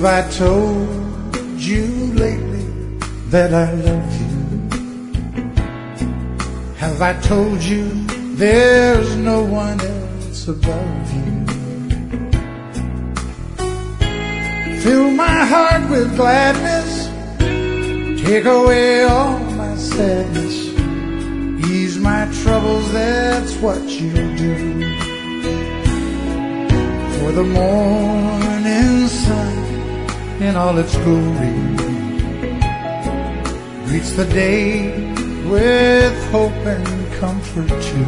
I told you lately that I love you? Have I told you there's no one else above you? Fill my heart with gladness, take away all my sadness, ease my troubles, that's what you do. For the morning sun in all its glory greets the day with hope and comfort too.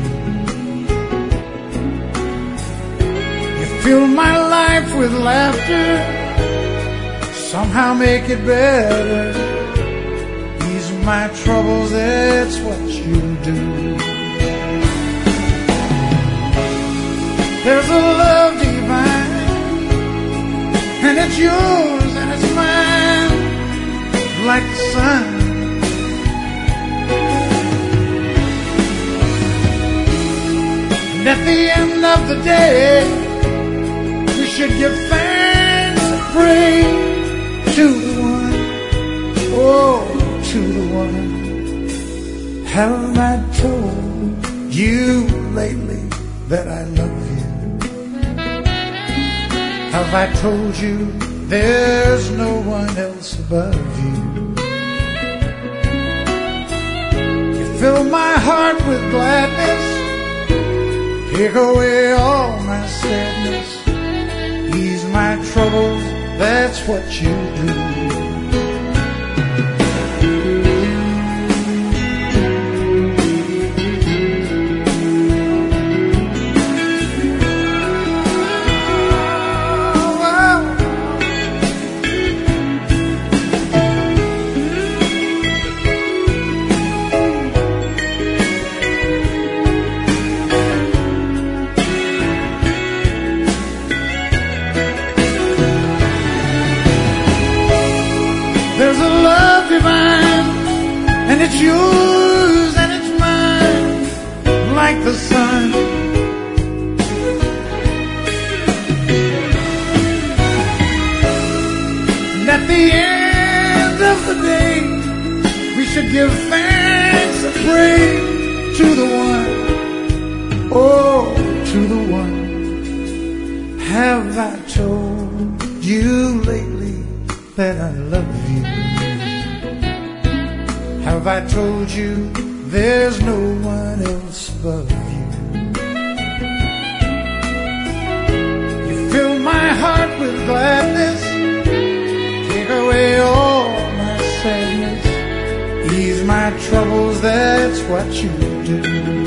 You fill my life with laughter, somehow make it better, ease my troubles, that's what you do. There's a love divine, and it's yours and it's mine, like the sun. And at the end of the day, we should give thanks and pray to the one, oh, to the one. Have I told you lately that I love you? Have I told you there's no one else above you? You fill my heart with gladness, take away all my sadness, ease my troubles, that's what you do. There's a love divine, and it's yours and it's mine, like the sun. And at the end of the day, we should give thanks and pray to the one, oh, to the one. Have I told you lately that I love you? Have I told you there's no one else above you? You fill my heart with gladness, take away all my sadness, ease my troubles, that's what you do.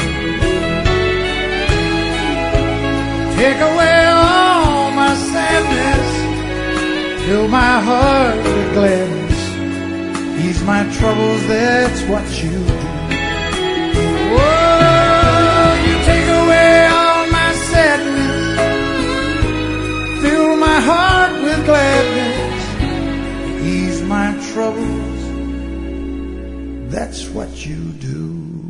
Take away all my sadness, fill my heart with gladness, ease my troubles, that's what you do. Oh, you take away all my sadness, fill my heart with gladness, ease my troubles, that's what you do.